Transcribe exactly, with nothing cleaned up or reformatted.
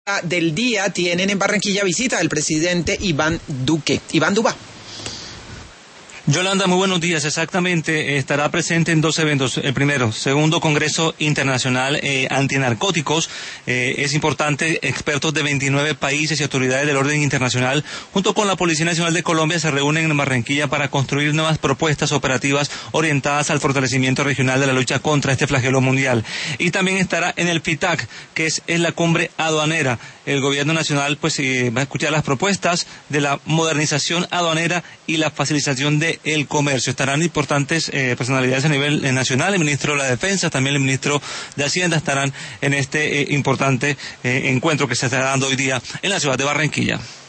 Del día tienen en Barranquilla visita del presidente Iván Duque. Iván Duba. Yolanda, muy buenos días. Exactamente, estará presente en dos eventos. El primero, segundo Congreso Internacional eh, Antinarcóticos. Eh, es importante, expertos de veintinueve países y autoridades del orden internacional, junto con la Policía Nacional de Colombia, se reúnen en Barranquilla para construir nuevas propuestas operativas orientadas al fortalecimiento regional de la lucha contra este flagelo mundial. Y también estará en el FITAC, que es, es la cumbre aduanera. El gobierno nacional pues eh, va a escuchar las propuestas de la modernización aduanera y la facilitación de el comercio. Estarán importantes eh, personalidades a nivel eh, nacional, el ministro de la Defensa, también el ministro de Hacienda estarán en este eh, importante eh, encuentro que se estará dando hoy día en la ciudad de Barranquilla.